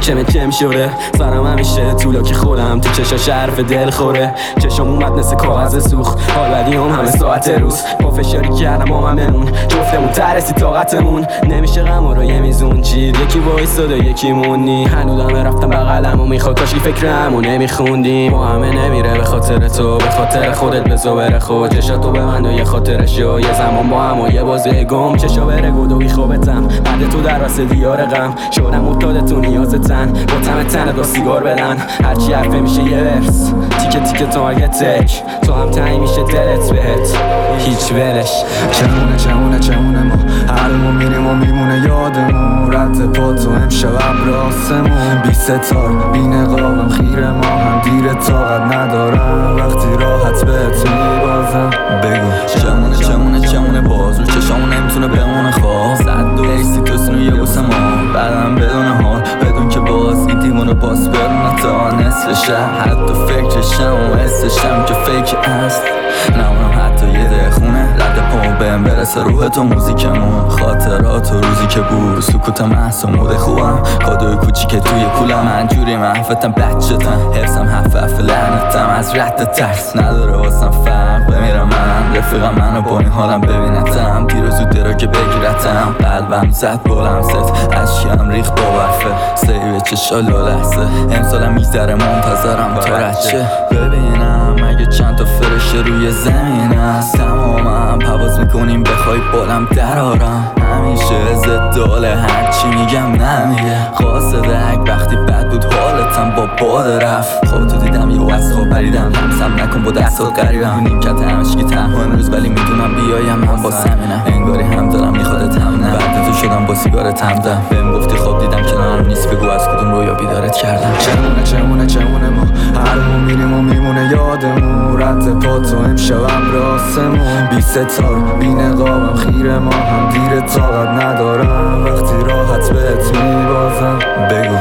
کم شده سرم همیشه طولا که خودم تو چشاش حرف دل خوره چشم اومد مثل کاغذ سوخت حال بدی همه ساعت روز با فشاری کردم با من بمون جفتمون ترسی طاقتمون نمیشه غم رو یه میزون چید یکی وایساده یکی مونی هنوزم رفتم بغلم و میخواد کاشی فکرمو نمیخوندیم با همه نمیره به خاطر تو به خاطر خودت بزو بره خود چشاتو به من و یه خاطرشو یه زمان با هم و یه بازه گم چشا بره گود و بیخوابتم بعد تو در واسه دیار غم شدم افتاده تو نیازتن با تم تنه دو سیگار بدن هرچی حرفه میشه یه ورس تیکه تیکه تارگتک تو هم تایی میشه دلت بهت هیچ ولش چمونه ما هرمون میریم و میمونه یادمون رد پا تو امشب راسمون بی ستار بی نقابم خیره ما هم دیر طاقت ندارم وقتی راحت بهت میبازم بگو چمونه باز رو چشامون نمیتونه بمونه خواب صد و ایسی تو سنو یه بوسه ما بعدم بدون حال بدون که باز این دیمونو باز برونه تا نصف شب حتی فکرشم و حسشم که فیک است نمونم حتی یه ده خونه رد پا بهم برسه روح تو موزیکمون خاطرات و روزی که بود سکوت محس و موده خوبم کادوی کوچیکه توی کولم من جوری محفتم بچتم حفظم حفف لعنتم از رد ترس نداره واسم فرق بمیرم من رفیقم منو با این حالم ببینتم دیر و زود درا که بگیرتم قلبم زد بلم ست اشکم ریخ با برفه سیوه چشال و لحظه امسالم میگذره منتظرم تا رچه ببینم اگه چند تا فرشه روی زمین است تمامم پواز میکنیم بخوای بالم درارم همیشه زداله هرچی میگم نمیگه قاصدک وقتی بد بود حالتم با باد رفت خودتو دیدم یه از خواب پریدم لمسم نکن با دستات قریبم نیمکت همشگی تنها امروز ولی میدونم بیایم من با سمینم انگاری هم دارم میخوادت هم نه بعد تو شدم با سیگارت همدم بهم گفتی خواب دیدم کنارم نیست بگو از کدوم رویا بیدارت کردم چمونه ما هرمون میریم و میمونه یادمون رد پا تو امشب راسمون بی ستار بی نقابم خیره ما هم دیر طاقت ندارم وقتی راحت بهت میبازم بگو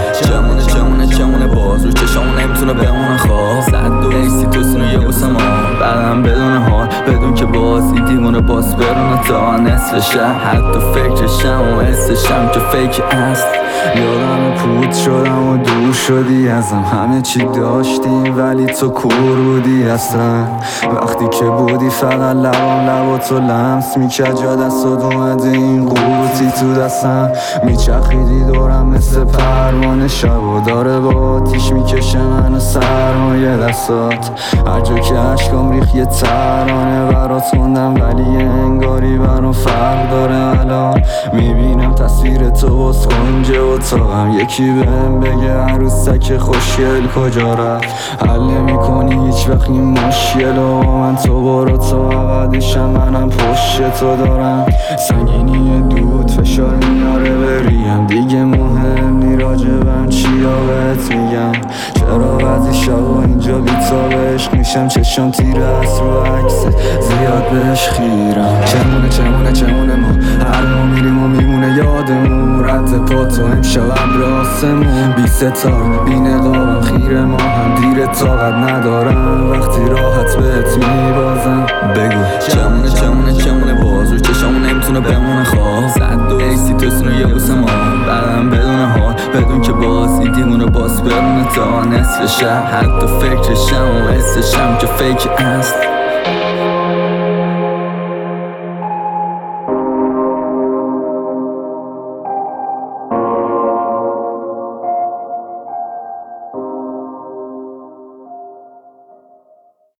چمونه باز رو چشامون نمیتونه بمونه خواب صد و ایسی تو سنو یه بوسه ما بعدم بدون حال بدون که باز این دیمونو باز برونه تا نصف شب حتی فکرشم و حسشم که فیک است یادم پود شدم و دور شدی ازم همه چی داشتیم ولی تو کور بودی اصلا وقتی که بودی فقط لبا تو لمس میکرد جا دستات اومده این قوطی تو دستم میچخیدی دورم مثل پروانه شب و داره با آتیش میکشه منو سرمایه دستات هر جا که عشقام ریخ یه ترانه برات خوندم ولی انگاری برام فرق داره الان میبینم تصویر تو باز کنجه و اتاقم یکی بهم بگه عروسک خوشگل کجا رفت حل نمی‌کنی هیچ وقت این مشکل و من تو برو تا عبدشم منم پشت تو دارم سنگینی دود فشار میاره بریم دیگه مهم نی راجبم چیا بهت میگم چرا بعضی شبا اینجا بی‌تاب عشق میشم چشم تیره است رو عکس زیاد بهش خیرم چمونه ما هرمون میریم و میمونه یادمون رد پا تو امشب راسمون بی ستار بی نقابم خیره ما هم دیر طاقت ندارم وقتی راحت بهت میبازم بگو چمونه باز رو چشامون نمیتونه بمونه خواب صد و ایسی تو سنو یه بوسه ما بعدم بدون حال بدون که باز این دیمونو باز برونه تا نصف شب حتی فکرشم و حسشم که فیک است